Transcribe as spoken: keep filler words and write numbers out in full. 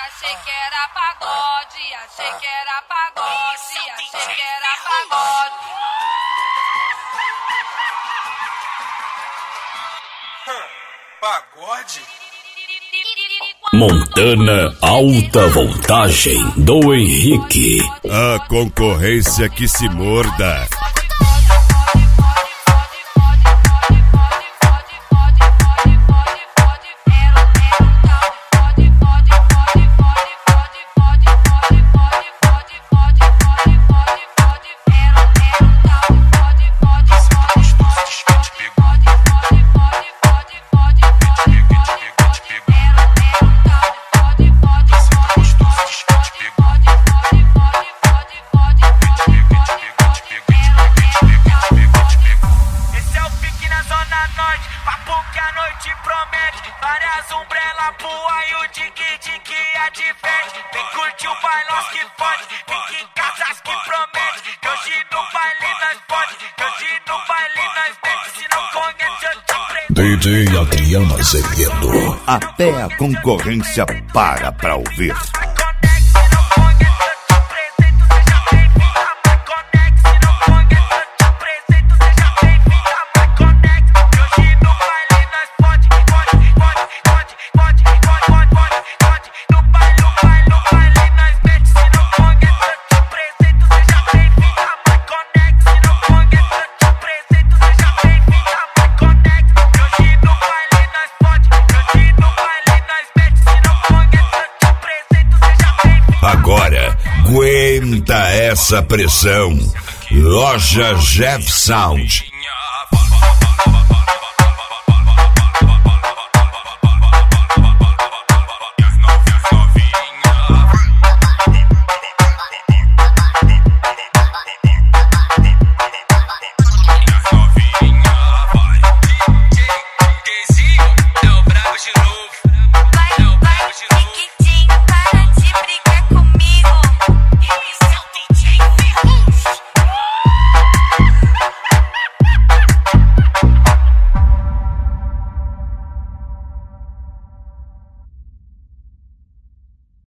achei que era pagode, achei que era pagode, achei que era pagode. Pagode? Montana Alta Voltagem do Henrique. A concorrência que se morda. Várias umbrellas pro aí o tique-tique adverte. Vem curtir o bailão que pode, fique em casas que promete. Que hoje no baile nós pode, que hoje no baile nós mete. Se não conhece eu te apresento. D J Adriano Azevedo. Até a concorrência para pra ouvir. Agora, aguenta essa pressão. Loja Jeff Sound.